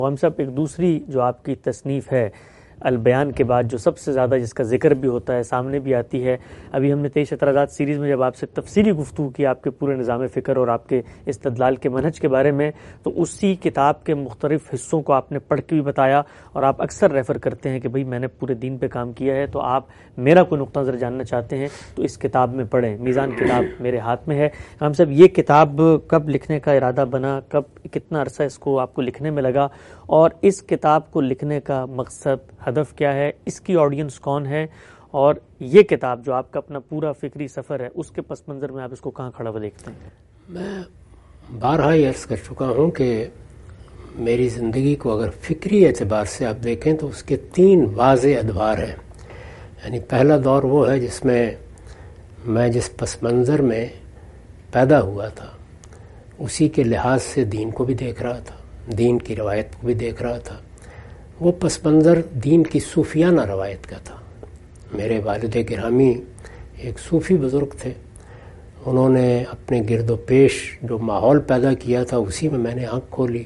ہم سب ایک دوسری جو آپ کی تصنیف ہے البیان کے بعد جو سب سے زیادہ جس کا ذکر بھی ہوتا ہے سامنے بھی آتی ہے، ابھی ہم نے 23 اعتراضات سیریز میں جب آپ سے تفصیلی گفتگو کی آپ کے پورے نظام فکر اور آپ کے استدلال کے منہج کے بارے میں، تو اسی کتاب کے مختلف حصوں کو آپ نے پڑھ کے بھی بتایا، اور آپ اکثر ریفر کرتے ہیں کہ بھئی میں نے پورے دین پہ کام کیا ہے، تو آپ میرا کوئی نقطہ نظر جاننا چاہتے ہیں تو اس کتاب میں پڑھیں۔ میزان کتاب میرے ہاتھ میں ہے۔ ہم سب یہ کتاب کب لکھنے کا ارادہ بنا، کتنا عرصہ اس کو آپ کو لکھنے میں لگا، اور اس کتاب کو لکھنے کا مقصد، ہدف کیا ہے، اس کی آڈینس کون ہے، اور یہ کتاب جو آپ کا اپنا پورا فکری سفر ہے اس کے پس منظر میں آپ اس کو کہاں کھڑا ہوا دیکھتے ہیں؟ میں بارہا یہ عرض کر چکا ہوں کہ میری زندگی کو اگر فکری اعتبار سے آپ دیکھیں تو اس کے 3 واضح ادوار ہیں۔ یعنی پہلا دور وہ ہے جس میں میں جس پس منظر میں پیدا ہوا تھا اسی کے لحاظ سے دین کو بھی دیکھ رہا تھا، دین کی روایت کو بھی دیکھ رہا تھا۔ وہ پس منظر دین کی صوفیانہ روایت کا تھا۔ میرے والد گرامی ایک صوفی بزرگ تھے، انہوں نے اپنے گرد و پیش جو ماحول پیدا کیا تھا اسی میں نے آنکھ کھولی،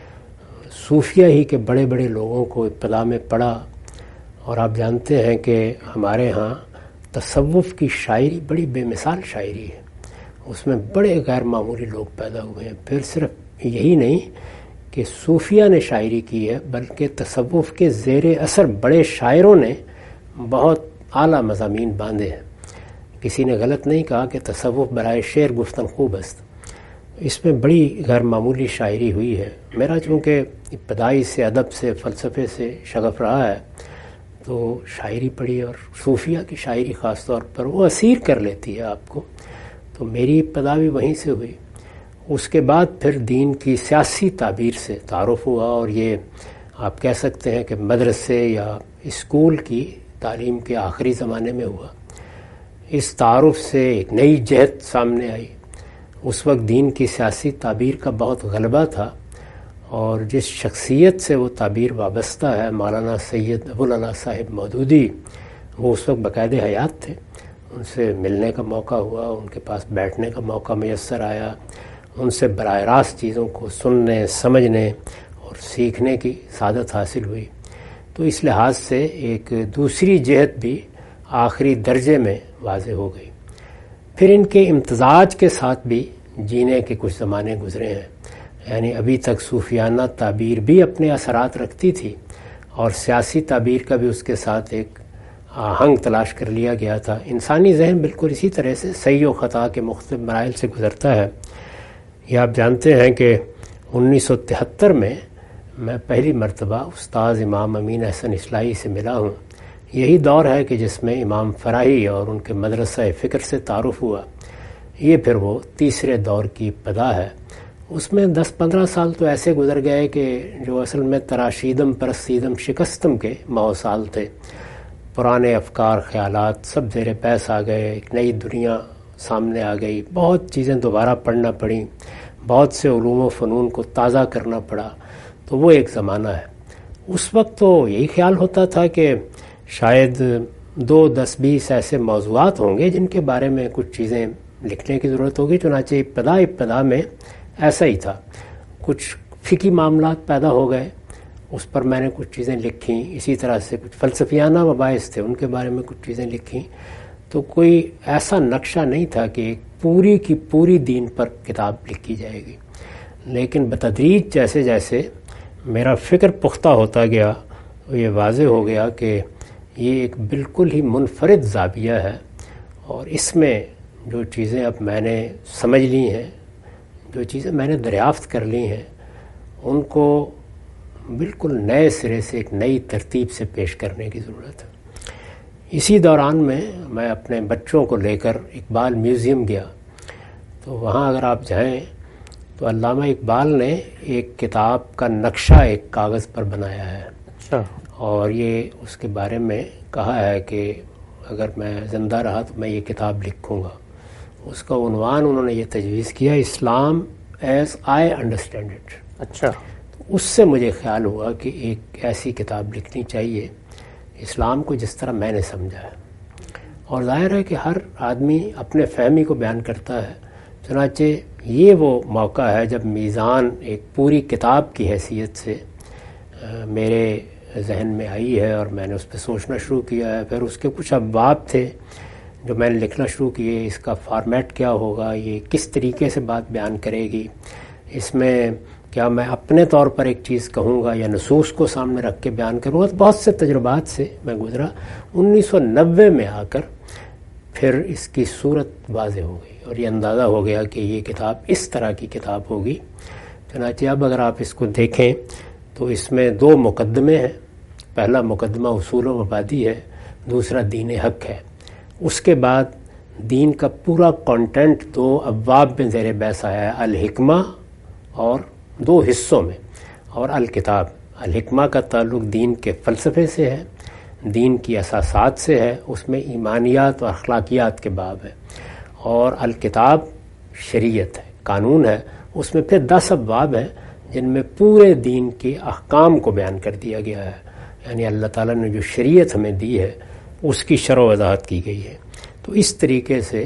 صوفیہ ہی کے بڑے بڑے لوگوں کو ابتدا میں پڑھا، اور آپ جانتے ہیں کہ ہمارے ہاں تصوف کی شاعری بڑی بے مثال شاعری ہے، اس میں بڑے غیر معمولی لوگ پیدا ہوئے ہیں۔ پھر صرف یہی نہیں کہ صوفیہ نے شاعری کی ہے بلکہ تصوف کے زیر اثر بڑے شاعروں نے بہت اعلیٰ مضامین باندھے ہیں۔ کسی نے غلط نہیں کہا کہ تصوف برائے شعر گفتن خوب است، اس میں بڑی غیر معمولی شاعری ہوئی ہے۔ میرا چونکہ ابتدائی سے ادب سے فلسفے سے شغف رہا ہے تو شاعری پڑھی، اور صوفیہ کی شاعری خاص طور پر وہ اسیر کر لیتی ہے آپ کو، تو میری ابتدا بھی وہیں سے ہوئی۔ اس کے بعد پھر دین کی سیاسی تعبیر سے تعارف ہوا، اور یہ آپ کہہ سکتے ہیں کہ مدرسے یا اسکول کی تعلیم کے آخری زمانے میں ہوا۔ اس تعارف سے ایک نئی جہت سامنے آئی۔ اس وقت دین کی سیاسی تعبیر کا بہت غلبہ تھا، اور جس شخصیت سے وہ تعبیر وابستہ ہے مولانا سید ابوالعلا صاحب مودودی، وہ اس وقت باقاعد حیات تھے۔ ان سے ملنے کا موقع ہوا، ان کے پاس بیٹھنے کا موقع میسر آیا، ان سے براہ راست چیزوں کو سننے، سمجھنے اور سیکھنے کی سعادت حاصل ہوئی۔ تو اس لحاظ سے ایک دوسری جہت بھی آخری درجے میں واضح ہو گئی۔ پھر ان کے امتزاج کے ساتھ بھی جینے کے کچھ زمانے گزرے ہیں، یعنی ابھی تک صوفیانہ تعبیر بھی اپنے اثرات رکھتی تھی، اور سیاسی تعبیر کا بھی اس کے ساتھ ایک آہنگ تلاش کر لیا گیا تھا۔ انسانی ذہن بالکل اسی طرح سے صحیح و خطا کے مختلف مراحل سے گزرتا ہے۔ یہ آپ جانتے ہیں کہ 1973 میں پہلی مرتبہ استاذ امام امین احسن اصلاحی سے ملا ہوں۔ یہی دور ہے کہ جس میں امام فراہی اور ان کے مدرسہ فکر سے تعارف ہوا۔ یہ پھر وہ تیسرے دور کی ابتدا ہے۔ اس میں 10-15 سال تو ایسے گزر گئے کہ جو اصل میں تراشیدم پرستیدم شکستم کے سال تھے۔ پرانے افکار خیالات سب زیر پیس آ گئے، ایک نئی دنیا سامنے آ گئی، بہت چیزیں دوبارہ پڑھنا پڑیں، بہت سے علوم و فنون کو تازہ کرنا پڑا۔ تو وہ ایک زمانہ ہے۔ اس وقت تو یہی خیال ہوتا تھا کہ شاید 2-10-20 ایسے موضوعات ہوں گے جن کے بارے میں کچھ چیزیں لکھنے کی ضرورت ہوگی، چنانچہ ابتدا میں ایسا ہی تھا۔ کچھ فقہی معاملات پیدا ہو گئے، اس پر میں نے کچھ چیزیں لکھیں، اسی طرح سے کچھ فلسفیانہ مباحث تھے، ان کے بارے میں کچھ چیزیں لکھیں۔ تو کوئی ایسا نقشہ نہیں تھا کہ ایک پوری کی پوری دین پر کتاب لکھی جائے گی، لیکن بتدریج جیسے جیسے میرا فکر پختہ ہوتا گیا تو یہ واضح ہو گیا کہ یہ ایک بالکل ہی منفرد زاویہ ہے، اور اس میں جو چیزیں اب میں نے سمجھ لی ہیں، جو چیزیں میں نے دریافت کر لی ہیں، ان کو بالکل نئے سرے سے ایک نئی ترتیب سے پیش کرنے کی ضرورت ہے۔ اسی دوران میں اپنے بچوں کو لے کر اقبال میوزیم گیا، تو وہاں اگر آپ جائیں تو علامہ اقبال نے ایک کتاب کا نقشہ ایک کاغذ پر بنایا ہے۔ اچھا۔ اور یہ اس کے بارے میں کہا ہے کہ اگر میں زندہ رہا تو میں یہ کتاب لکھوں گا۔ اس کا عنوان انہوں نے یہ تجویز کیا، Islam as I understand it. اچھا۔ اس سے مجھے خیال ہوا کہ ایک ایسی کتاب لکھنی چاہیے اسلام کو جس طرح میں نے سمجھا ہے، اور ظاہر ہے کہ ہر آدمی اپنے فہمی کو بیان کرتا ہے، چنانچہ یہ وہ موقع ہے جب میزان ایک پوری کتاب کی حیثیت سے میرے ذہن میں آئی ہے اور میں نے اس پہ سوچنا شروع کیا ہے. پھر اس کے کچھ ابواب تھے جو میں نے لکھنا شروع کیے. اس کا فارمیٹ کیا ہوگا, یہ کس طریقے سے بات بیان کرے گی, اس میں کیا میں اپنے طور پر ایک چیز کہوں گا یا نصوص کو سامنے رکھ کے بیان کروں گا. بہت سے تجربات سے میں گزرا. 1990 میں آ کر پھر اس کی صورت واضح ہو گئی اور یہ اندازہ ہو گیا کہ یہ کتاب اس طرح کی کتاب ہوگی. چنانچہ اب اگر آپ اس کو دیکھیں تو اس میں 2 مقدمے ہیں. پہلا مقدمہ اصول و مبادی ہے, دوسرا دین حق ہے. اس کے بعد دین کا پورا کانٹینٹ 2 ابواب میں زیر بحث آیا ہے, الحکمہ اور 2 حصوں میں, اور الکتاب. الحکمہ کا تعلق دین کے فلسفے سے ہے, دین کی اساسات سے ہے, اس میں ایمانیات اور اخلاقیات کے باب ہے. اور الکتاب شریعت ہے, قانون ہے. اس میں پھر 10 ابواب ہیں جن میں پورے دین کے احکام کو بیان کر دیا گیا ہے. یعنی اللہ تعالیٰ نے جو شریعت ہمیں دی ہے اس کی شرح و وضاحت کی گئی ہے. تو اس طریقے سے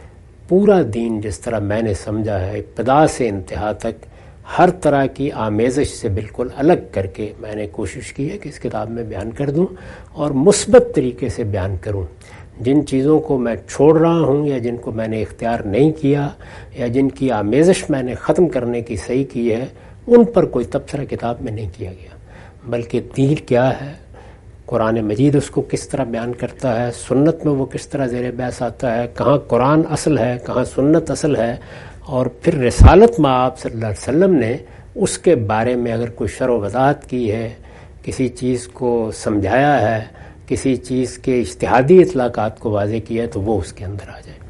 پورا دین جس طرح میں نے سمجھا ہے, ابتدا سے انتہا تک ہر طرح کی آمیزش سے بالکل الگ کر کے میں نے کوشش کی ہے کہ اس کتاب میں بیان کر دوں اور مثبت طریقے سے بیان کروں. جن چیزوں کو میں چھوڑ رہا ہوں یا جن کو میں نے اختیار نہیں کیا یا جن کی آمیزش میں نے ختم کرنے کی صحیح کی ہے, ان پر کوئی تبصرہ کتاب میں نہیں کیا گیا, بلکہ دین کیا ہے, قرآن مجید اس کو کس طرح بیان کرتا ہے, سنت میں وہ کس طرح زیر بحث آتا ہے, کہاں قرآن اصل ہے, کہاں سنت اصل ہے, اور پھر رسالت میں آپ صلی اللہ علیہ وسلم نے اس کے بارے میں اگر کوئی شرح و وضاحت کی ہے, کسی چیز کو سمجھایا ہے, کسی چیز کے اجتہادی اطلاقات کو واضح کیا ہے, تو وہ اس کے اندر آ جائے.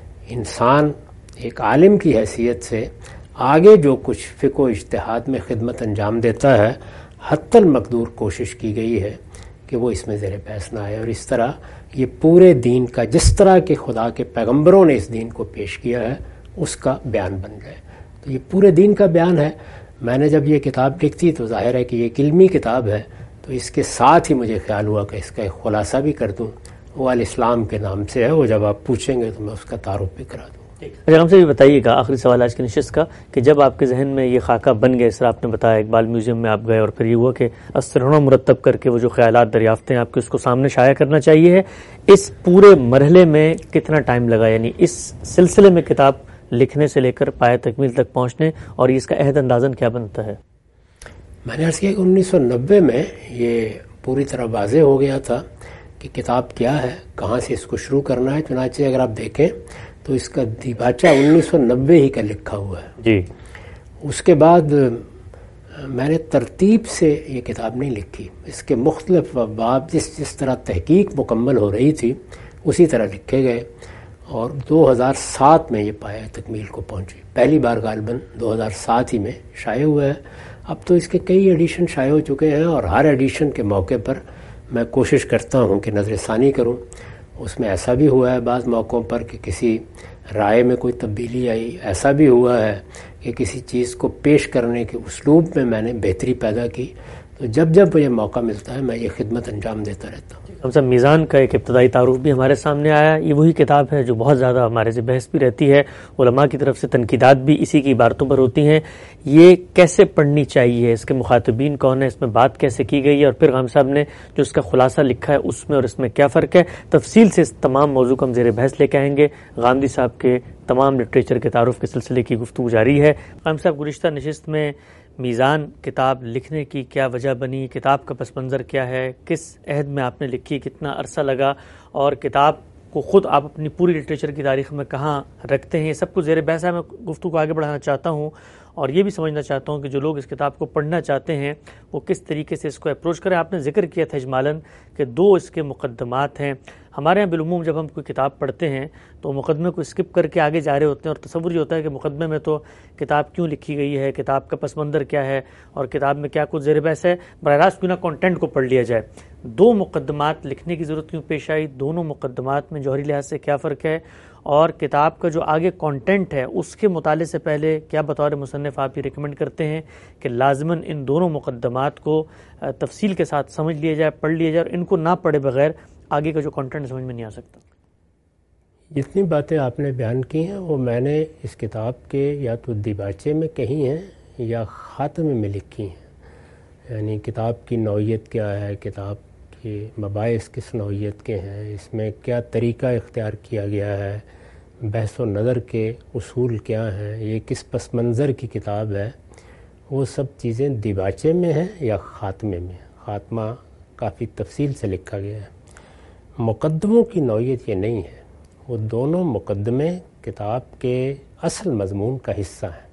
انسان ایک عالم کی حیثیت سے آگے جو کچھ فقہ و اجتہاد میں خدمت انجام دیتا ہے, حتی المقدور کوشش کی گئی ہے کہ وہ اس میں زیر بحث نہ آئے. اور اس طرح یہ پورے دین کا, جس طرح کہ خدا کے پیغمبروں نے اس دین کو پیش کیا ہے, اس کا بیان بن جائے. تو یہ پورے دین کا بیان ہے. میں نے جب یہ کتاب لکھی تو ظاہر ہے کہ یہ ایک علمی کتاب ہے, تو اس کے ساتھ ہی مجھے خیال ہوا کہ اس کا ایک خلاصہ بھی کر دوں. وہ الاسلام کے نام سے ہے, وہ جب آپ پوچھیں گے تو میں اس کا تعارف بھی کرا دوں. اگر ہم سے بھی بتائیے گا, آخری سوال آج کی نشست کا, کہ جب آپ کے ذہن میں یہ خاکہ بن گیا, اس طرح آپ نے بتایا اقبال میوزیم میں آپ گئے اور پھر یہ ہوا کہ اسطرانہ مرتب کر کے وہ جو خیالات دریافتیں آپ کے اس کو سامنے شائع کرنا چاہیے ہے, اس پورے مرحلے میں کتنا ٹائم لگا, یعنی اس سلسلے میں کتاب لکھنے سے لے کر پایہ تکمیل تک پہنچنے, اور اس کا عہد اندازاً کیا بنتا ہے؟ میں نے عرض کیا کہ 1990 میں یہ پوری طرح واضح ہو گیا تھا کہ کتاب کیا ہے, کہاں سے اس کو شروع کرنا ہے. چنانچہ اگر آپ دیکھیں تو اس کا دیباچہ 1990 ہی کا لکھا ہوا ہے. جی. اس کے بعد میں نے ترتیب سے یہ کتاب نہیں لکھی, اس کے مختلف باب جس طرح تحقیق مکمل ہو رہی تھی اسی طرح لکھے گئے, اور 2007 میں یہ پایہ تکمیل کو پہنچی. پہلی بار غالباً 2007 ہی میں شائع ہوا ہے. اب تو اس کے کئی ایڈیشن شائع ہو چکے ہیں, اور ہر ایڈیشن کے موقع پر میں کوشش کرتا ہوں کہ نظر ثانی کروں. اس میں ایسا بھی ہوا ہے بعض موقعوں پر کہ کسی رائے میں کوئی تبدیلی آئی, ایسا بھی ہوا ہے کہ کسی چیز کو پیش کرنے کے اسلوب میں نے بہتری پیدا کی. تو جب مجھے موقع ملتا ہے میں یہ خدمت انجام دیتا رہتا ہوں. ہم سب میزان کا ایک ابتدائی تعارف بھی ہمارے سامنے آیا. یہ وہی کتاب ہے جو بہت زیادہ ہمارے سے بحث بھی رہتی ہے, علماء کی طرف سے تنقیدات بھی اسی کی عبارتوں پر ہوتی ہیں. یہ کیسے پڑھنی چاہیے, اس کے مخاطبین کون ہیں, اس میں بات کیسے کی گئی ہے, اور پھر غام صاحب نے جو اس کا خلاصہ لکھا ہے اس میں اور اس میں کیا فرق ہے, تفصیل سے اس تمام موضوع کو ہم زیر بحث لے کے آئیں گے. غامدی صاحب کے تمام لٹریچر کے تعارف کے سلسلے کی گفتگو جاری ہے. غام صاحب, گزشتہ نشست میں میزان کتاب لکھنے کی کیا وجہ بنی, کتاب کا پس منظر کیا ہے, کس عہد میں آپ نے لکھی, کتنا عرصہ لگا, اور کتاب کو خود آپ اپنی پوری لٹریچر کی تاریخ میں کہاں رکھتے ہیں, یہ سب کچھ زیر بحث ہے. میں گفتگو کو آگے بڑھانا چاہتا ہوں اور یہ بھی سمجھنا چاہتا ہوں کہ جو لوگ اس کتاب کو پڑھنا چاہتے ہیں وہ کس طریقے سے اس کو اپروچ کریں. آپ نے ذکر کیا تھا اجمالاً کہ 2 اس کے مقدمات ہیں. ہمارے یہاں بالعموم جب ہم کوئی کتاب پڑھتے ہیں تو مقدمے کو اسکپ کر کے آگے جا رہے ہوتے ہیں, اور تصور یہ ہوتا ہے کہ مقدمے میں تو کتاب کیوں لکھی گئی ہے, کتاب کا پس منظر کیا ہے, اور کتاب میں کیا کچھ زیر بحث ہے, براہ راست کیوں نہ کانٹینٹ کو پڑھ لیا جائے. 2 مقدمات لکھنے کی ضرورت کیوں پیش آئی, دونوں مقدمات میں جوہری لحاظ سے کیا فرق ہے, اور کتاب کا جو آگے کانٹینٹ ہے اس کے مطالعے سے پہلے کیا بطور مصنف آپ یہ ریکمینڈ کرتے ہیں کہ لازماً ان دونوں مقدمات کو تفصیل کے ساتھ سمجھ لیا جائے, پڑھ لیا جائے, اور ان کو نہ پڑھے بغیر آگے کا جو کانٹینٹ سمجھ میں نہیں آ سکتا. جتنی باتیں آپ نے بیان کی ہیں وہ میں نے اس کتاب کے یا تو دیباچے میں کہی ہیں یا خاتمے میں لکھی ہیں. یعنی کتاب کی نوعیت کیا ہے، کتاب کے مباحث کس نوعیت کے ہیں، اس میں کیا طریقہ اختیار کیا گیا ہے، بحث و نظر کے اصول کیا ہیں، یہ کس پس منظر کی کتاب ہے، وہ سب چیزیں دیباچے میں ہیں یا خاتمے میں. خاتمہ کافی تفصیل سے لکھا گیا ہے. مقدموں کی نوعیت یہ نہیں ہے، وہ دونوں مقدمے کتاب کے اصل مضمون کا حصہ ہیں.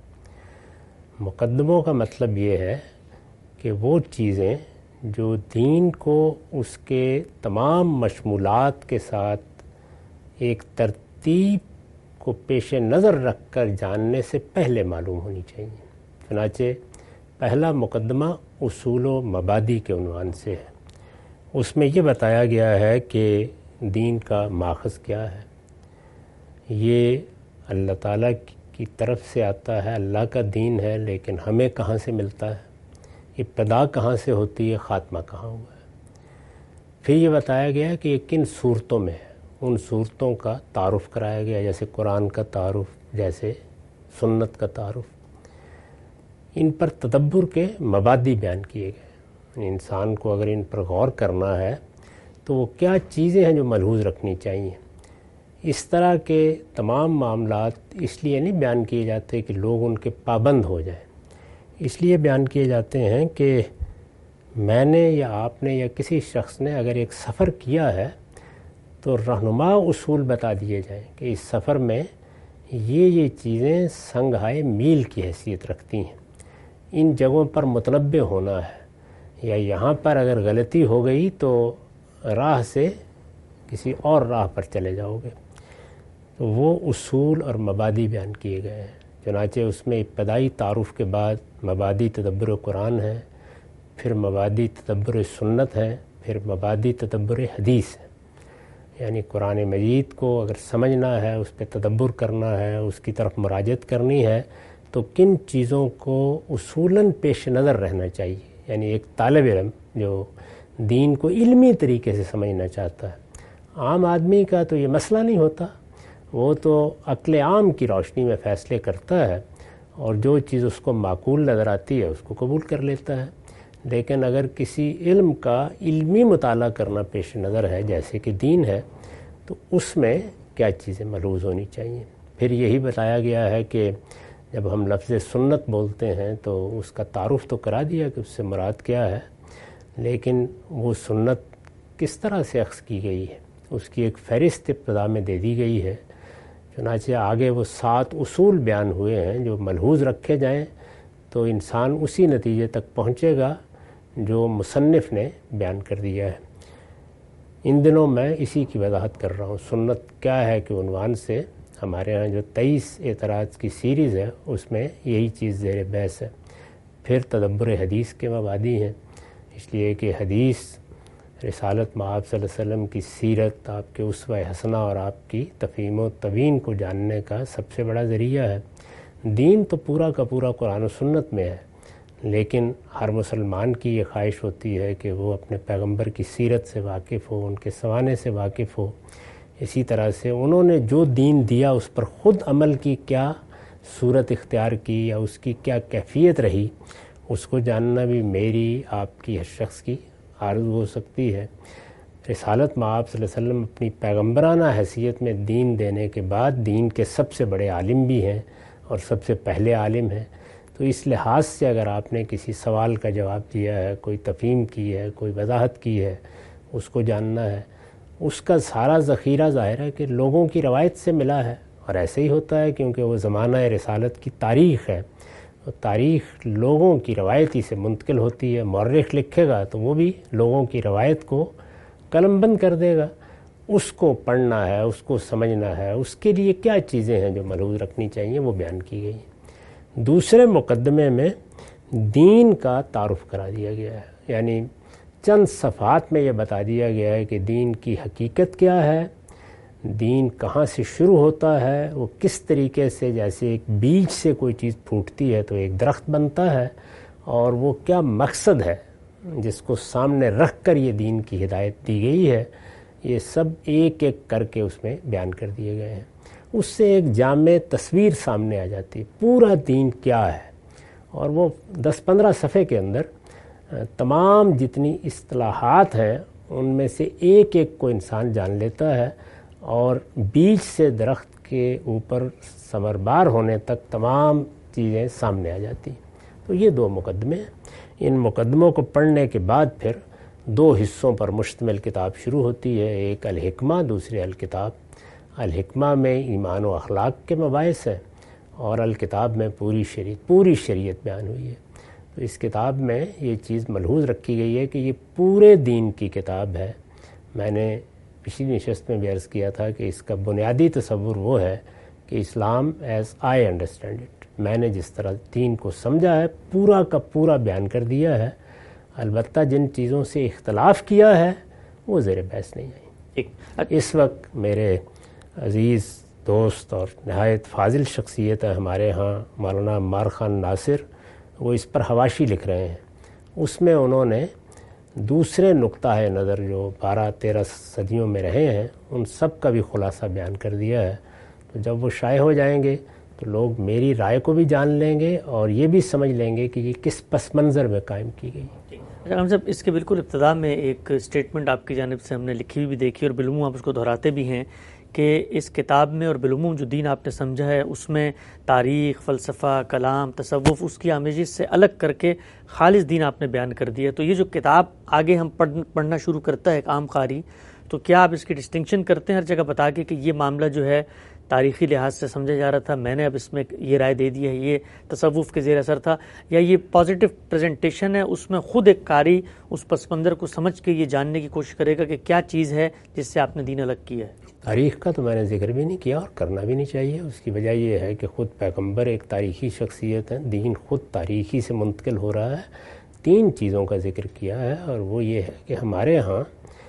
مقدموں کا مطلب یہ ہے کہ وہ چیزیں جو دین کو اس کے تمام مشمولات کے ساتھ ایک ترتیب کو پیش نظر رکھ کر جاننے سے پہلے معلوم ہونی چاہیے. چنانچہ پہلا مقدمہ اصول و مبادی کے عنوان سے ہے. اس میں یہ بتایا گیا ہے کہ دین کا ماخذ کیا ہے، یہ اللہ تعالیٰ کی طرف سے آتا ہے، اللہ کا دین ہے، لیکن ہمیں کہاں سے ملتا ہے، ابتدا کہاں سے ہوتی ہے، خاتمہ کہاں ہوا ہے. پھر یہ بتایا گیا کہ یہ کن صورتوں میں ہے، ان صورتوں کا تعارف کرایا گیا، جیسے قرآن کا تعارف، جیسے سنت کا تعارف. ان پر تدبر کے مبادی بیان کیے گئے. انسان کو اگر ان پر غور کرنا ہے تو وہ کیا چیزیں ہیں جو ملحوظ رکھنی چاہیے. اس طرح کے تمام معاملات اس لیے نہیں بیان کیے جاتے کہ لوگ ان کے پابند ہو جائیں، اس لیے بیان کیے جاتے ہیں کہ میں نے یا آپ نے یا کسی شخص نے اگر ایک سفر کیا ہے تو رہنما اصول بتا دیے جائیں کہ اس سفر میں یہ چیزیں سنگھائے میل کی حیثیت رکھتی ہیں، ان جگہوں پر متنبع ہونا ہے، یا یہاں پر اگر غلطی ہو گئی تو راہ سے کسی اور راہ پر چلے جاؤ گے. تو وہ اصول اور مبادی بیان کیے گئے ہیں. چنانچہ اس میں ابتدائی تعارف کے بعد مبادی تدبر قرآن ہے، پھر مبادی تدبر سنت ہے، پھر مبادی تدبر حدیث ہے. یعنی قرآن مجید کو اگر سمجھنا ہے، اس پہ تدبر کرنا ہے، اس کی طرف مراجعت کرنی ہے، تو کن چیزوں کو اصولاً پیش نظر رہنا چاہیے. یعنی ایک طالب علم جو دین کو علمی طریقے سے سمجھنا چاہتا ہے، عام آدمی کا تو یہ مسئلہ نہیں ہوتا، وہ تو عقل عام کی روشنی میں فیصلے کرتا ہے اور جو چیز اس کو معقول نظر آتی ہے اس کو قبول کر لیتا ہے. لیکن اگر کسی علم کا علمی مطالعہ کرنا پیش نظر ہے، جیسے کہ دین ہے، تو اس میں کیا چیزیں ملحوظ ہونی چاہیے. پھر یہی بتایا گیا ہے کہ جب ہم لفظ سنت بولتے ہیں تو اس کا تعارف تو کرا دیا کہ اس سے مراد کیا ہے، لیکن وہ سنت کس طرح سے اخذ کی گئی ہے، اس کی ایک فہرست ابتدا میں دے دی گئی ہے. چنانچہ آگے وہ 7 اصول بیان ہوئے ہیں جو ملحوظ رکھے جائیں تو انسان اسی نتیجے تک پہنچے گا جو مصنف نے بیان کر دیا ہے. ان دنوں میں اسی کی وضاحت کر رہا ہوں. سنت کیا ہے کہ عنوان سے ہمارے ہاں جو 23 اعتراض کی سیریز ہے اس میں یہی چیز زیر بحث ہے. پھر تدبر حدیث کے مبادی ہیں، اس لیے کہ حدیث رسالت مآب صلی اللہ علیہ وسلم کی سیرت، آپ کے اسوہ حسنہ اور آپ کی تفہیم و تبیین کو جاننے کا سب سے بڑا ذریعہ ہے. دین تو پورا کا پورا قرآن و سنت میں ہے، لیکن ہر مسلمان کی یہ خواہش ہوتی ہے کہ وہ اپنے پیغمبر کی سیرت سے واقف ہو، ان کے سوانے سے واقف ہو. اسی طرح سے انہوں نے جو دین دیا اس پر خود عمل کی کیا صورت اختیار کی یا اس کی کیا کیفیت رہی، اس کو جاننا بھی میری، آپ کی، ہر شخص کی آرزو ہو سکتی ہے. رسالت مآب صلی اللہ علیہ وسلم اپنی پیغمبرانہ حیثیت میں دین دینے کے بعد دین کے سب سے بڑے عالم بھی ہیں اور سب سے پہلے عالم ہیں. تو اس لحاظ سے اگر آپ نے کسی سوال کا جواب دیا ہے، کوئی تفہیم کی ہے، کوئی وضاحت کی ہے، اس کو جاننا ہے. اس کا سارا ذخیرہ ظاہر ہے کہ لوگوں کی روایت سے ملا ہے، اور ایسے ہی ہوتا ہے کیونکہ وہ زمانہ رسالت کی تاریخ ہے. تاریخ لوگوں کی روایتی سے منتقل ہوتی ہے. مورخ لکھے گا تو وہ بھی لوگوں کی روایت کو قلم بند کر دے گا. اس کو پڑھنا ہے، اس کو سمجھنا ہے، اس کے لیے کیا چیزیں ہیں جو ملحوظ رکھنی چاہیے وہ بیان کی گئی. دوسرے مقدمے میں دین کا تعارف کرا دیا گیا ہے، یعنی چند صفحات میں یہ بتا دیا گیا ہے کہ دین کی حقیقت کیا ہے، دین کہاں سے شروع ہوتا ہے، وہ کس طریقے سے، جیسے ایک بیج سے کوئی چیز پھوٹتی ہے تو ایک درخت بنتا ہے، اور وہ کیا مقصد ہے جس کو سامنے رکھ کر یہ دین کی ہدایت دی گئی ہے. یہ سب ایک ایک کر کے اس میں بیان کر دیے گئے ہیں. اس سے ایک جامع تصویر سامنے آ جاتی ہے پورا دین کیا ہے. اور وہ 10-15 صفحے کے اندر تمام جتنی اصطلاحات ہیں ان میں سے ایک ایک کو انسان جان لیتا ہے، اور بیج سے درخت کے اوپر ثمربار ہونے تک تمام چیزیں سامنے آ جاتی ہیں۔ تو یہ 2 مقدمے ہیں۔ ان مقدموں کو پڑھنے کے بعد پھر 2 حصوں پر مشتمل کتاب شروع ہوتی ہے، ایک الحکمہ، دوسری الکتاب۔ الحکمہ میں ایمان و اخلاق کے مباحث ہیں، اور الکتاب میں پوری شریعت بیان ہوئی ہے۔ تو اس کتاب میں یہ چیز ملحوظ رکھی گئی ہے کہ یہ پورے دین کی کتاب ہے۔ میں نے پچھلی نشست میں بھی عرض کیا تھا کہ اس کا بنیادی تصور وہ ہے کہ Islam as I understand it, میں نے جس طرح دین کو سمجھا ہے پورا کا پورا بیان کر دیا ہے۔ البتہ جن چیزوں سے اختلاف کیا ہے وہ زیر بحث نہیں آئی۔ اس وقت میرے عزیز دوست اور نہایت فاضل شخصیت ہے ہمارے ہاں مولانا عمار خان ناصر، وہ اس پر حواشی لکھ رہے ہیں۔ اس میں انہوں نے دوسرے نقطہ نظر جو 12-13 صدیوں میں رہے ہیں ان سب کا بھی خلاصہ بیان کر دیا ہے۔ تو جب وہ شائع ہو جائیں گے تو لوگ میری رائے کو بھی جان لیں گے اور یہ بھی سمجھ لیں گے کہ یہ کس پس منظر میں قائم کی گئی۔ اچھا ہم صاحب، اس کے بالکل ابتدا میں ایک اسٹیٹمنٹ آپ کی جانب سے ہم نے لکھی ہوئی بھی دیکھی، اور بالعموم آپ اس کو دہراتے بھی ہیں کہ اس کتاب میں اور بالعموم جو دین آپ نے سمجھا ہے اس میں تاریخ، فلسفہ، کلام، تصوف، اس کی آمیزش سے الگ کر کے خالص دین آپ نے بیان کر دیا۔ تو یہ جو کتاب آگے ہم پڑھنا شروع کرتا ہے ایک عام قاری، تو کیا آپ اس کی ڈسٹنکشن کرتے ہیں ہر جگہ بتا کے کہ یہ معاملہ جو ہے تاریخی لحاظ سے سمجھا جا رہا تھا، میں نے اب اس میں یہ رائے دے دی ہے، یہ تصوف کے زیر اثر تھا، یا یہ پازیٹیو پریزنٹیشن ہے، اس میں خود ایک قاری اس پس منظر کو سمجھ کے یہ جاننے کی کوشش کرے گا کہ کیا چیز ہے جس سے آپ نے دین الگ کیا ہے؟ تاریخ کا تو میں نے ذکر بھی نہیں کیا اور کرنا بھی نہیں چاہیے۔ اس کی وجہ یہ ہے کہ خود پیغمبر ایک تاریخی شخصیت ہے، دین خود تاریخی سے منتقل ہو رہا ہے۔ 3 چیزوں کا ذکر کیا ہے، اور وہ یہ ہے کہ ہمارے ہاں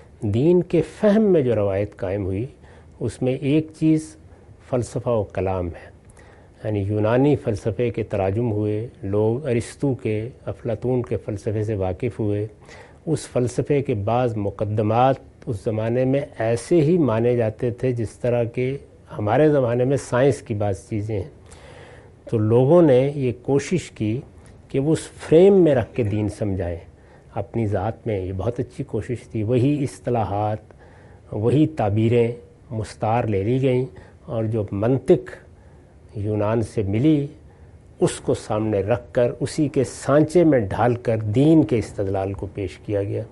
دین کے فہم میں جو روایت قائم ہوئی اس میں ایک چیز فلسفہ و کلام ہے، یعنی یونانی فلسفے کے تراجم ہوئے، لوگ ارسطو کے، افلاطون کے فلسفے سے واقف ہوئے۔ اس فلسفے کے بعض مقدمات اس زمانے میں ایسے ہی مانے جاتے تھے جس طرح کہ ہمارے زمانے میں سائنس کی بعض چیزیں ہیں۔ تو لوگوں نے یہ کوشش کی کہ وہ اس فریم میں رکھ کے دین سمجھائیں اپنی ذات میں۔ یہ بہت اچھی کوشش تھی۔ وہی اصطلاحات، وہی تعبیریں مستعار لے لی گئیں، اور جو منطق یونان سے ملی اس کو سامنے رکھ کر اسی کے سانچے میں ڈھال کر دین کے استدلال کو پیش کیا گیا۔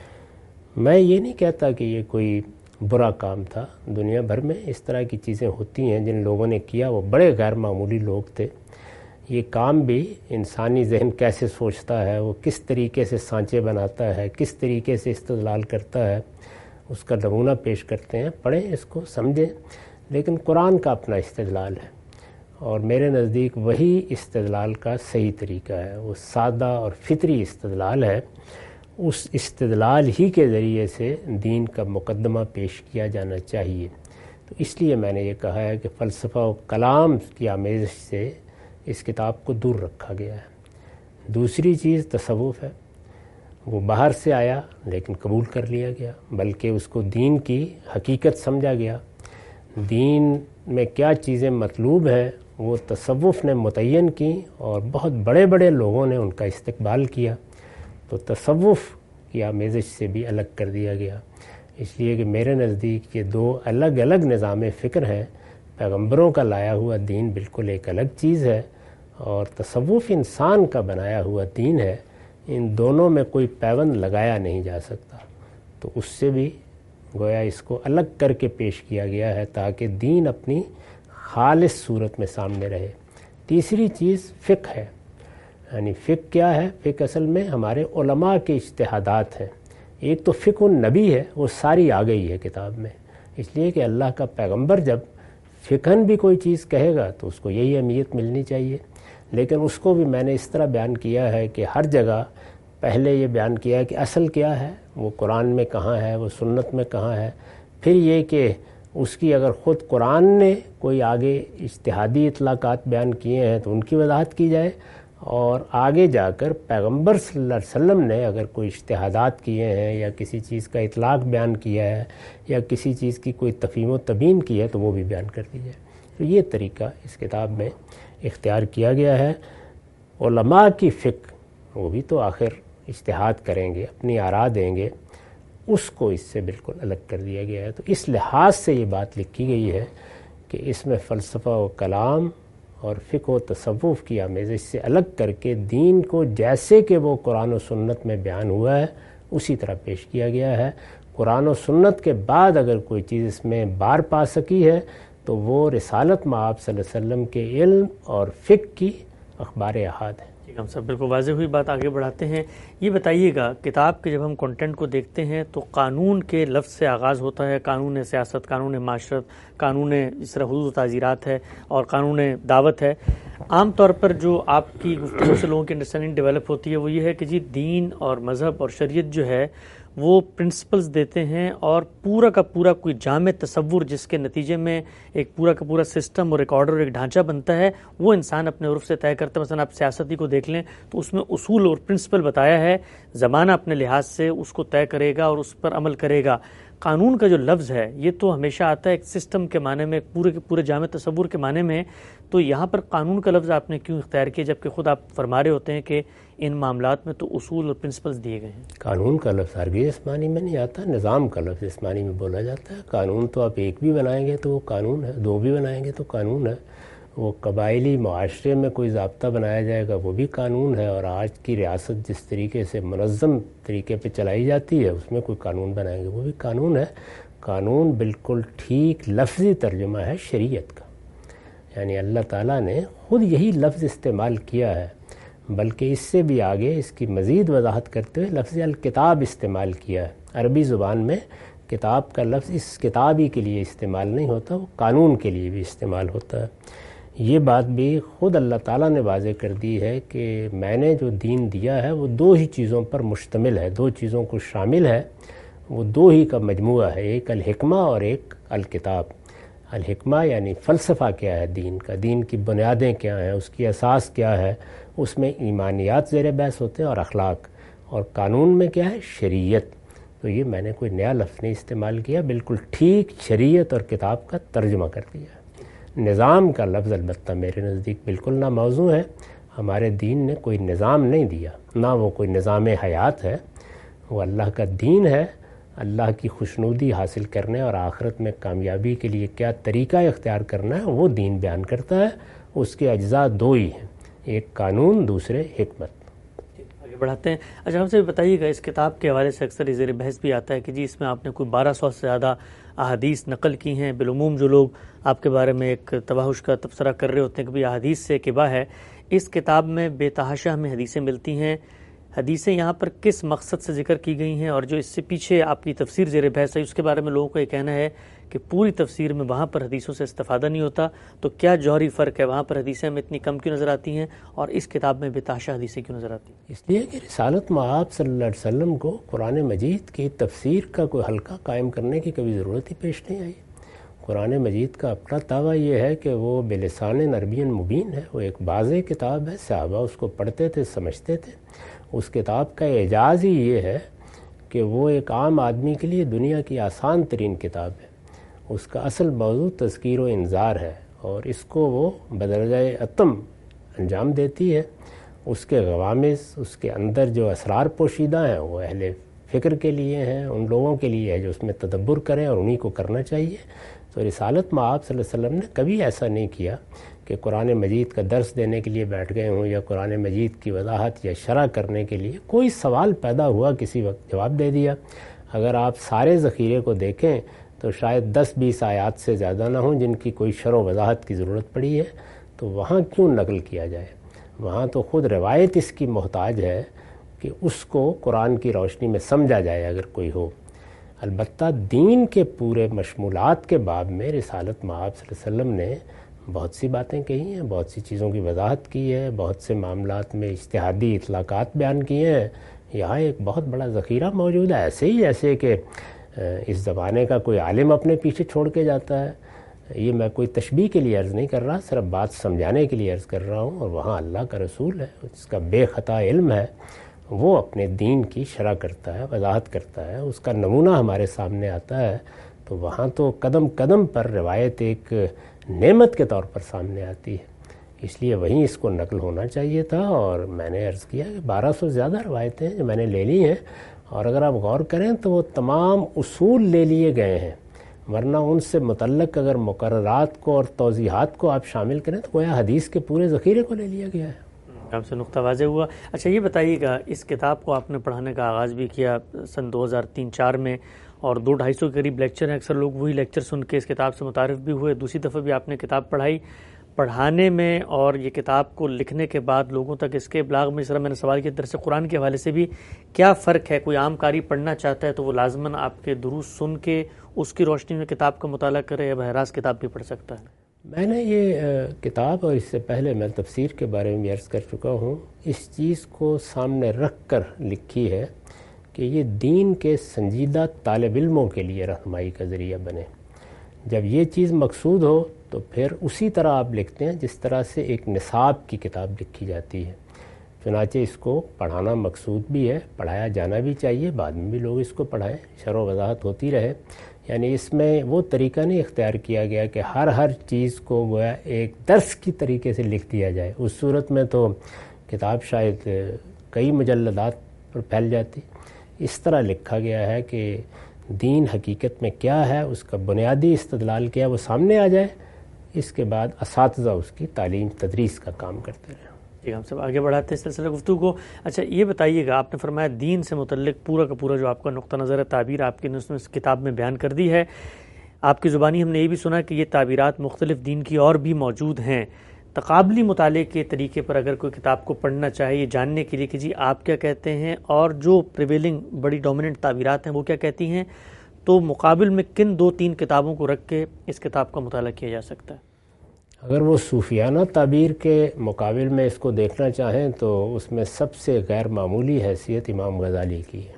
میں یہ نہیں کہتا کہ یہ کوئی برا کام تھا، دنیا بھر میں اس طرح کی چیزیں ہوتی ہیں، جن لوگوں نے کیا وہ بڑے غیر معمولی لوگ تھے۔ یہ کام بھی انسانی ذہن کیسے سوچتا ہے، وہ کس طریقے سے سانچے بناتا ہے، کس طریقے سے استدلال کرتا ہے، اس کا نمونہ پیش کرتے ہیں۔ پڑھیں اس کو، سمجھیں۔ لیکن قرآن کا اپنا استدلال ہے، اور میرے نزدیک وہی استدلال کا صحیح طریقہ ہے۔ وہ سادہ اور فطری استدلال ہے۔ اس استدلال ہی کے ذریعے سے دین کا مقدمہ پیش کیا جانا چاہیے۔ تو اس لیے میں نے یہ کہا ہے کہ فلسفہ و کلام کی آمیزش سے اس کتاب کو دور رکھا گیا ہے۔ دوسری چیز تصوف ہے، وہ باہر سے آیا لیکن قبول کر لیا گیا، بلکہ اس کو دین کی حقیقت سمجھا گیا۔ دین میں کیا چیزیں مطلوب ہیں وہ تصوف نے متعین کی، اور بہت بڑے بڑے لوگوں نے ان کا استقبال کیا۔ تو تصوف کی آمیزش سے بھی الگ کر دیا گیا، اس لیے کہ میرے نزدیک یہ 2 الگ الگ نظام فکر ہیں۔ پیغمبروں کا لایا ہوا دین بالکل ایک الگ چیز ہے، اور تصوف انسان کا بنایا ہوا دین ہے۔ ان دونوں میں کوئی پیوند لگایا نہیں جا سکتا، تو اس سے بھی گویا اس کو الگ کر کے پیش کیا گیا ہے تاکہ دین اپنی خالص صورت میں سامنے رہے۔ تیسری چیز فقہ ہے، یعنی فقہ کیا ہے؟ فقہ اصل میں ہمارے علماء کے اجتہادات ہیں۔ ایک تو فقہ النبی ہے، وہ ساری آ گئی ہے کتاب میں، اس لیے کہ اللہ کا پیغمبر جب فقہن بھی کوئی چیز کہے گا تو اس کو یہی اہمیت ملنی چاہیے۔ لیکن اس کو بھی میں نے اس طرح بیان کیا ہے کہ ہر جگہ پہلے یہ بیان کیا ہے کہ اصل کیا ہے، وہ قرآن میں کہاں ہے، وہ سنت میں کہاں ہے۔ پھر یہ کہ اس کی اگر خود قرآن نے کوئی آگے اجتہادی اطلاقات بیان کیے ہیں تو ان کی وضاحت کی جائے، اور آگے جا کر پیغمبر صلی اللہ علیہ وسلم نے اگر کوئی اجتہادات کیے ہیں یا کسی چیز کا اطلاق بیان کیا ہے یا کسی چیز کی کوئی تفہیم و تبیین کی ہے تو وہ بھی بیان کر دی جائے۔ تو یہ طریقہ اس کتاب میں اختیار کیا گیا ہے۔ علماء کی فقہ وہ بھی تو آخر اجتہاد کریں گے، اپنی آراء دیں گے، اس کو اس سے بالکل الگ کر دیا گیا ہے۔ تو اس لحاظ سے یہ بات لکھی گئی ہے کہ اس میں فلسفہ و کلام اور فقہ و تصوف کی آمیزش سے الگ کر کے دین کو جیسے کہ وہ قرآن و سنت میں بیان ہوا ہے اسی طرح پیش کیا گیا ہے۔ قرآن و سنت کے بعد اگر کوئی چیز اس میں بار پا سکی ہے تو وہ رسالت مآب صلی اللہ علیہ وسلم کے علم اور فقہ کی اخبار احاد ہے۔ ہم سب بالکل واضح ہوئی بات، آگے بڑھاتے ہیں۔ یہ بتائیے گا کتاب کے جب ہم کنٹینٹ کو دیکھتے ہیں تو قانون کے لفظ سے آغاز ہوتا ہے، قانون سیاست، قانون معاشرت، قانون اس طرح حدود و تعزیرات ہے اور قانون دعوت ہے۔ عام طور پر جو آپ کی گفتگو سے لوگوں کی انڈرسٹینڈنگ ڈیولپ ہوتی ہے وہ یہ ہے کہ جی دین اور مذہب اور شریعت جو ہے وہ پرنسپلز دیتے ہیں اور پورا کا پورا کوئی جامع تصور جس کے نتیجے میں ایک پورا کا پورا سسٹم اور ایک آرڈر اور ایک ڈھانچہ بنتا ہے وہ انسان اپنے عرف سے طے کرتا ہے۔ مثلا آپ سیاستی کو دیکھ لیں تو اس میں اصول اور پرنسپل بتایا ہے، زمانہ اپنے لحاظ سے اس کو طے کرے گا اور اس پر عمل کرے گا۔ قانون کا جو لفظ ہے یہ تو ہمیشہ آتا ہے ایک سسٹم کے معنی میں، پورے کے پورے جامع تصور کے معنی میں، تو یہاں پر قانون کا لفظ آپ نے کیوں اختیار کیا جبکہ خود آپ فرما رہے ہوتے ہیں کہ ان معاملات میں تو اصول اور پرنسپلز دیے گئے ہیں؟ قانون کا لفظ ہرگز اس معنی میں نہیں آتا، نظام کا لفظ اس معنی میں بولا جاتا ہے۔ قانون تو آپ ایک بھی بنائیں گے تو وہ قانون ہے، دو بھی بنائیں گے تو قانون ہے۔ وہ قبائلی معاشرے میں کوئی ضابطہ بنایا جائے گا وہ بھی قانون ہے، اور آج کی ریاست جس طریقے سے منظم طریقے پہ چلائی جاتی ہے اس میں کوئی قانون بنائیں گے وہ بھی قانون ہے۔ قانون بالکل ٹھیک لفظی ترجمہ ہے شریعت کا، یعنی اللہ تعالیٰ نے خود یہی لفظ استعمال کیا ہے، بلکہ اس سے بھی آگے اس کی مزید وضاحت کرتے ہوئے لفظ الکتاب استعمال کیا ہے۔ عربی زبان میں کتاب کا لفظ اس کتابی کے لیے استعمال نہیں ہوتا، وہ قانون کے لیے بھی استعمال ہوتا ہے۔ یہ بات بھی خود اللہ تعالیٰ نے واضح کر دی ہے کہ میں نے جو دین دیا ہے وہ دو ہی چیزوں پر مشتمل ہے، دو چیزوں کو شامل ہے، وہ دو ہی کا مجموعہ ہے، ایک الحکمہ اور ایک الکتاب۔ الحکمہ یعنی فلسفہ کیا ہے دین کا، دین کی بنیادیں کیا ہیں، اس کی اساس کیا ہے، اس میں ایمانیات زیر بحث ہوتے ہیں اور اخلاق، اور قانون میں کیا ہے شریعت۔ تو یہ میں نے کوئی نیا لفظ نہیں استعمال کیا، بالکل ٹھیک شریعت اور کتاب کا ترجمہ کر دیا۔ نظام کا لفظ البتہ میرے نزدیک بالکل ناموزوں ہے، ہمارے دین نے کوئی نظام نہیں دیا، نہ وہ کوئی نظام حیات ہے، وہ اللہ کا دین ہے۔ اللہ کی خوشنودی حاصل کرنے اور آخرت میں کامیابی کے لیے کیا طریقہ اختیار کرنا ہے وہ دین بیان کرتا ہے۔ اس کے اجزاء دو ہی ہیں، ایک قانون، دوسرے حکمت۔ آگے بڑھاتے ہیں۔ اچھا ہم سے بتائیے گا، اس کتاب کے حوالے سے اکثر زیر بحث بھی آتا ہے کہ جی اس میں آپ نے کوئی 1200 سے زیادہ احادیث نقل کی ہیں۔ بالعموم جو لوگ آپ کے بارے میں ایک تباہش کا تبصرہ کر رہے ہوتے ہیں کہ بھی احادیث سے کبا ہے، اس کتاب میں بے تحاشا ہمیں حدیثیں ملتی ہیں۔ حدیثیں یہاں پر کس مقصد سے ذکر کی گئی ہیں، اور جو اس سے پیچھے آپ کی تفسیر زیر بحث ہے اس کے بارے میں لوگوں کا یہ کہنا ہے کہ پوری تفسیر میں وہاں پر حدیثوں سے استفادہ نہیں ہوتا، تو کیا جوہری فرق ہے؟ وہاں پر حدیثیں ہمیں اتنی کم کیوں نظر آتی ہیں اور اس کتاب میں بے تحاشا حدیثیں کیوں نظر آتی ہیں؟ اس لیے کہ رسالت مآب صلی اللہ علیہ وسلم کو قرآن مجید کی تفسیر کا کوئی حلقہ قائم کرنے کی کبھی ضرورت ہی پیش نہیں آئی۔ قرآن مجید کا اپنا دعویٰ یہ ہے کہ وہ بلسان عربی مبین ہے، وہ ایک واضح کتاب ہے، صحابہ اس کو پڑھتے تھے، سمجھتے تھے۔ اس کتاب کا اعجاز ہی یہ ہے کہ وہ ایک عام آدمی کے لیے دنیا کی آسان ترین کتاب ہے۔ اس کا اصل موضوع تذکیر و انذار ہے، اور اس کو وہ بدرجہ اتم انجام دیتی ہے۔ اس کے غوامض، اس کے اندر جو اسرار پوشیدہ ہیں وہ اہل فکر کے لیے ہیں، ان لوگوں کے لیے ہے جو اس میں تدبر کریں، اور انہی کو کرنا چاہیے۔ تو رسالت مآب صلی اللہ علیہ وسلم نے کبھی ایسا نہیں کیا کہ قرآن مجید کا درس دینے کے لیے بیٹھ گئے ہوں، یا قرآن مجید کی وضاحت یا شرح کرنے کے لیے کوئی سوال پیدا ہوا کسی وقت جواب دے دیا۔ اگر آپ سارے ذخیرے کو دیکھیں تو شاید 10-20 آیات سے زیادہ نہ ہوں جن کی کوئی شرح و وضاحت کی ضرورت پڑی ہے، تو وہاں کیوں نقل کیا جائے؟ وہاں تو خود روایت اس کی محتاج ہے کہ اس کو قرآن کی روشنی میں سمجھا جائے اگر کوئی ہو۔ البتہ دین کے پورے مشمولات کے باب میں رسالت مآب صلی اللہ علیہ وسلم نے بہت سی باتیں کہی ہیں، بہت سی چیزوں کی وضاحت کی ہے، بہت سے معاملات میں اجتہادی اطلاقات بیان کیے ہیں۔ یہاں ایک بہت بڑا ذخیرہ موجود ہے، ایسے ہی جیسے کہ اس زمانے کا کوئی عالم اپنے پیچھے چھوڑ کے جاتا ہے۔ یہ میں کوئی تشبیہ کے لیے عرض نہیں کر رہا، صرف بات سمجھانے کے لیے عرض کر رہا ہوں۔ اور وہاں اللہ کا رسول ہے جس کا بے خطا علم ہے، وہ اپنے دین کی شرح کرتا ہے، وضاحت کرتا ہے، اس کا نمونہ ہمارے سامنے آتا ہے۔ تو وہاں تو قدم قدم پر روایت ایک نعمت کے طور پر سامنے آتی ہے۔ اس لیے وہیں اس کو نقل ہونا چاہیے تھا. اور میں نے عرض کیا کہ 1200 زیادہ روایتیں ہیں جو میں نے لے لی ہیں, اور اگر آپ غور کریں تو وہ تمام اصول لے لیے گئے ہیں, ورنہ ان سے متعلق اگر مقررات کو اور توضیحات کو آپ شامل کریں تو گویا حدیث کے پورے ذخیرے کو لے لیا گیا ہے. آپ سے نقطہ واضح ہوا. اچھا یہ بتائیے گا, اس کتاب کو آپ نے پڑھانے کا آغاز بھی کیا سن 2003-04 میں, اور 200-250 کے قریب لیکچر ہیں, اکثر لوگ وہی لیکچر سن کے اس کتاب سے متعارف بھی ہوئے. دوسری دفعہ بھی آپ نے کتاب پڑھائی. پڑھانے میں اور یہ کتاب کو لکھنے کے بعد لوگوں تک اس کے ابلاغ میں, جس طرح میں نے سوال کیا, درس قرآن کے حوالے سے بھی کیا فرق ہے؟ کوئی عام قاری پڑھنا چاہتا ہے تو وہ لازماً آپ کے دروس سن کے اس کی روشنی میں کتاب کا مطالعہ کرے, یا بہر راست کتاب بھی پڑھ سکتا ہے؟ میں نے یہ کتاب, اور اس سے پہلے میں تفسیر کے بارے میں بھی عرض کر چکا ہوں, اس چیز کو سامنے رکھ کر لکھی ہے کہ یہ دین کے سنجیدہ طالب علموں کے لیے رہنمائی کا ذریعہ بنے. جب یہ چیز مقصود ہو تو پھر اسی طرح آپ لکھتے ہیں جس طرح سے ایک نصاب کی کتاب لکھی جاتی ہے. چنانچہ اس کو پڑھانا مقصود بھی ہے, پڑھایا جانا بھی چاہیے, بعد میں بھی لوگ اس کو پڑھائیں, شرح و وضاحت ہوتی رہے. یعنی اس میں وہ طریقہ نہیں اختیار کیا گیا کہ ہر چیز کو گویا ایک درس کی طریقے سے لکھ دیا جائے. اس صورت میں تو کتاب شاید کئی مجلدات پر پھیل جاتی. اس طرح لکھا گیا ہے کہ دین حقیقت میں کیا ہے, اس کا بنیادی استدلال کیا ہے, وہ سامنے آ جائے. اس کے بعد اساتذہ اس کی تعلیم تدریس کا کام کرتے رہیں. ٹھیک ہے, ہم سب آگے بڑھاتے ہیں سلسلہ گفتگو کو. اچھا یہ بتائیے گا, آپ نے فرمایا دین سے متعلق پورا کا پورا جو آپ کا نقطہ نظر ہے, تعبیر آپ کی نے اس کتاب میں بیان کر دی ہے. آپ کی زبانی ہم نے یہ بھی سنا کہ یہ تعبیرات مختلف دین کی اور بھی موجود ہیں. تقابلی مطالعے کے طریقے پر اگر کوئی کتاب کو پڑھنا چاہے یہ جاننے کے لیے کہ جی آپ کیا کہتے ہیں اور جو پریویلنگ بڑی ڈومیننٹ تعبیرات ہیں وہ کیا کہتی ہیں, تو مقابل میں کن 2-3 کتابوں کو رکھ کے اس کتاب کا مطالعہ کیا جا سکتا ہے؟ اگر وہ صوفیانہ تعبیر کے مقابل میں اس کو دیکھنا چاہیں تو اس میں سب سے غیر معمولی حیثیت امام غزالی کی ہے.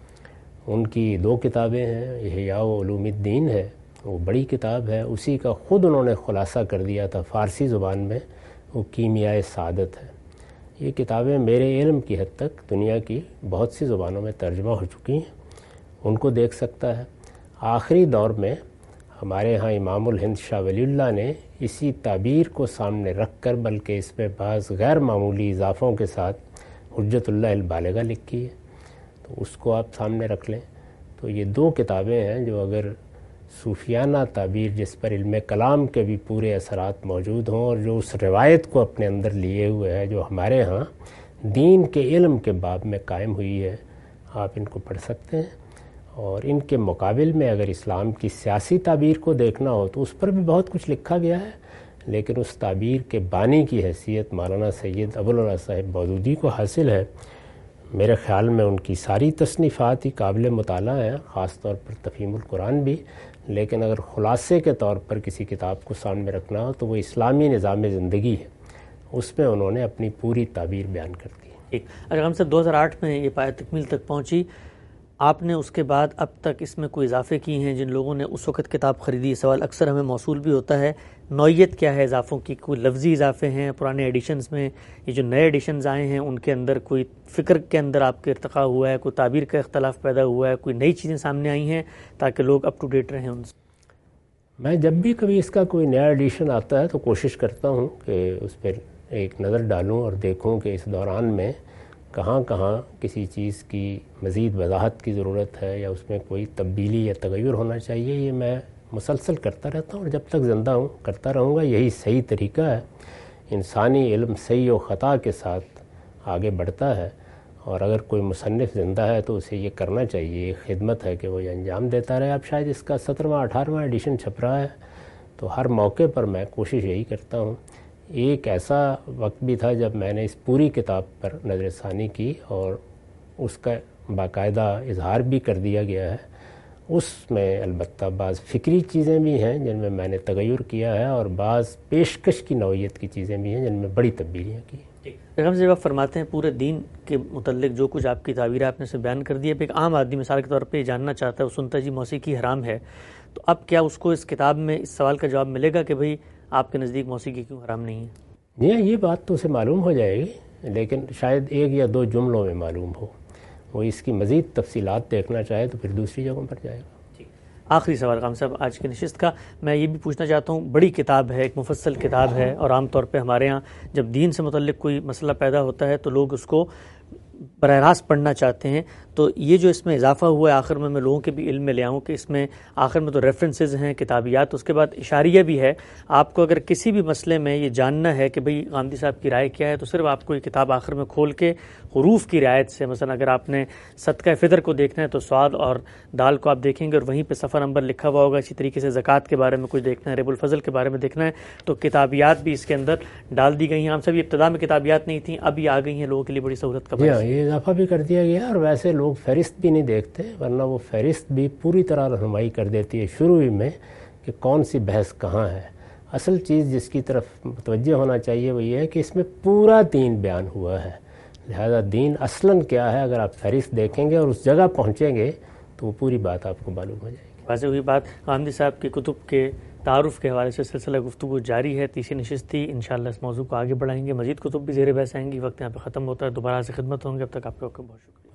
ان کی 2 کتابیں ہیں, احیاء علوم الدین ہے, وہ بڑی کتاب ہے, اسی کا خود انہوں نے خلاصہ کر دیا تھا فارسی زبان میں, وہ کیمیائے سعادت ہے. یہ کتابیں میرے علم کی حد تک دنیا کی بہت سی زبانوں میں ترجمہ ہو چکی ہیں, ان کو دیکھ سکتا ہے. آخری دور میں ہمارے ہاں امام الہند شاہ ولی اللہ نے اسی تعبیر کو سامنے رکھ کر, بلکہ اس میں بعض غیر معمولی اضافوں کے ساتھ حجت اللہ البالغہ لکھی ہے, تو اس کو آپ سامنے رکھ لیں. تو یہ 2 کتابیں ہیں جو اگر صوفیانہ تعبیر جس پر علم کلام کے بھی پورے اثرات موجود ہوں, اور جو اس روایت کو اپنے اندر لیے ہوئے ہے جو ہمارے ہاں دین کے علم کے باب میں قائم ہوئی ہے, آپ ان کو پڑھ سکتے ہیں. اور ان کے مقابل میں اگر اسلام کی سیاسی تعبیر کو دیکھنا ہو تو اس پر بھی بہت کچھ لکھا گیا ہے, لیکن اس تعبیر کے بانی کی حیثیت مولانا سید ابوالعلا صاحب مودودی کو حاصل ہے. میرے خیال میں ان کی ساری تصنیفات ہی قابل مطالعہ ہیں, خاص طور پر تفہیم القرآن بھی, لیکن اگر خلاصے کے طور پر کسی کتاب کو سامنے رکھنا ہو تو وہ اسلامی نظام زندگی ہے, اس میں انہوں نے اپنی پوری تعبیر بیان کر دی. اگر ہم سے 2008 میں یہ پایہ تکمیل تک پہنچی, آپ نے اس کے بعد اب تک اس میں کوئی اضافے کی ہیں جن لوگوں نے اس وقت کتاب خریدی؟ سوال اکثر ہمیں موصول بھی ہوتا ہے, نوعیت کیا ہے اضافوں کی؟ کوئی لفظی اضافے ہیں پرانے ایڈیشنز میں, یہ جو نئے ایڈیشنز آئے ہیں ان کے اندر کوئی فکر کے اندر آپ کے ارتقاء ہوا ہے, کوئی تعبیر کا اختلاف پیدا ہوا ہے, کوئی نئی چیزیں سامنے آئی ہیں تاکہ لوگ اپ ٹو ڈیٹ رہیں ان سے؟ میں جب بھی کبھی اس کا کوئی نیا ایڈیشن آتا ہے تو کوشش کرتا ہوں کہ اس پر ایک نظر ڈالوں اور دیکھوں کہ اس دوران میں کہاں کہاں کسی چیز کی مزید وضاحت کی ضرورت ہے یا اس میں کوئی تبدیلی یا تغیر ہونا چاہیے. یہ میں مسلسل کرتا رہتا ہوں اور جب تک زندہ ہوں کرتا رہوں گا. یہی صحیح طریقہ ہے. انسانی علم صحیح و خطا کے ساتھ آگے بڑھتا ہے, اور اگر کوئی مصنف زندہ ہے تو اسے یہ کرنا چاہیے, یہ خدمت ہے کہ وہ یہ انجام دیتا رہے. اب شاید اس کا 17واں 18واں ایڈیشن چھپ رہا ہے, تو ہر موقع پر میں کوشش یہی کرتا ہوں. ایک ایسا وقت بھی تھا جب میں نے اس پوری کتاب پر نظر ثانی کی اور اس کا باقاعدہ اظہار بھی کر دیا گیا ہے. اس میں البتہ بعض فکری چیزیں بھی ہیں جن میں میں نے تغیر کیا ہے, اور بعض پیشکش کی نوعیت کی چیزیں بھی ہیں جن میں بڑی تبدیلیاں کی. ہم جب آپ فرماتے ہیں پورے دین کے متعلق جو کچھ آپ کی تعبیر آپ نے سے بیان کر دی ہے, ایک عام آدمی مثال کے طور پہ یہ جاننا چاہتا ہے, وہ سنتا ہے جی موسیقی حرام ہے, تو اب کیا اس کو اس کتاب میں اس سوال کا جواب ملے گا کہ بھئی آپ کے نزدیک موسیقی کیوں حرام نہیں ہے؟ جی یہ بات تو اسے معلوم ہو جائے گی, لیکن شاید 1 یا 2 جملوں میں معلوم ہو. وہ اس کی مزید تفصیلات دیکھنا چاہے تو پھر دوسری جگہوں پر جائے گا. آخری سوال قام صاحب آج کی نشست کا، میں یہ بھی پوچھنا چاہتا ہوں، بڑی کتاب ہے، ایک مفصل کتاب ہے، اور عام طور پہ ہمارے ہاں جب دین سے متعلق کوئی مسئلہ پیدا ہوتا ہے تو لوگ اس کو براہ راست پڑھنا چاہتے ہیں، تو یہ جو اس میں اضافہ ہوا ہے آخر میں لوگوں کے بھی علم میں لے آؤں کہ اس میں آخر میں تو ریفرنسز ہیں، کتابیات، اس کے بعد اشاریہ بھی ہے. آپ کو اگر کسی بھی مسئلے میں یہ جاننا ہے کہ بھئی غامدی صاحب کی رائے کیا ہے، تو صرف آپ کو یہ کتاب آخر میں کھول کے حروف کی رعایت سے، مثلا اگر آپ نے صدقہ فطر کو دیکھنا ہے تو صاد اور دال کو آپ دیکھیں گے اور وہیں پہ صفحہ نمبر لکھا ہوا ہوگا. اسی طریقے سے زکوٰۃ کے بارے میں کچھ دیکھنا ہے، رب الفضل کے بارے میں دیکھنا ہے، تو کتابیات بھی اس کے اندر ڈال دی گئی ہیں. ہم سب یہ ابتدا میں کتابیات نہیں تھیں، اب یہ آ گئی ہیں، لوگوں کے لیے بڑی سہولت کا باعث. یہ اضافہ بھی کر دیا گیا، اور ویسے لوگ فہرست بھی نہیں دیکھتے، ورنہ وہ فہرست بھی پوری طرح رہنمائی کر دیتی ہے شروع ہی میں کہ کون سی بحث کہاں ہے. اصل چیز جس کی طرف متوجہ ہونا چاہیے وہ یہ ہے کہ اس میں پورا دین بیان ہوا ہے، لہذا دین اصلاً کیا ہے اگر آپ فہرست دیکھیں گے اور اس جگہ پہنچیں گے تو وہ پوری بات آپ کو معلوم ہو جائے گی. واضح ہوئی بات. غامدی صاحب کی کتب کے تعارف کے حوالے سے سلسلہ گفتگو جاری ہے، تیسری نشست تھی، انشاءاللہ اس موضوع کو آگے بڑھائیں گے، مزید کتب بھی زیر بحث آئیں گی. وقت یہاں پہ ختم ہوتا ہے، دوبارہ سے خدمت ہوں گے، اب تک آپ کا بہت شکریہ.